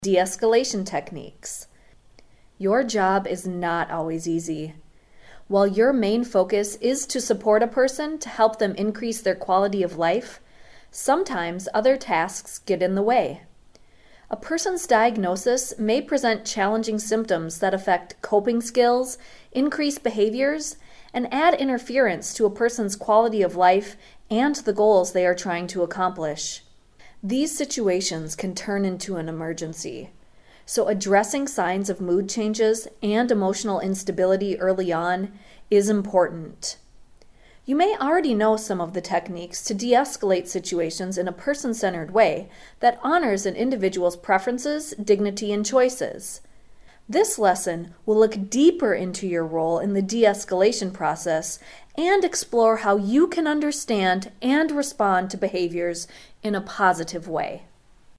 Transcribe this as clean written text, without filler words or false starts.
De-escalation techniques. Your job is not always easy. While your main focus is to support a person to help them increase their quality of life, sometimes other tasks get in the way. A person's diagnosis may present challenging symptoms that affect coping skills, increase behaviors, and add interference to a person's quality of life and the goals they are trying to accomplish. These situations can turn into an emergency, so addressing signs of mood changes and emotional instability early on is important. You may already know some of the techniques to de-escalate situations in a person-centered way that honors an individual's preferences, dignity, and choices. This lesson will look deeper into your role in the de-escalation process and explore how you can understand and respond to behaviors in a positive way.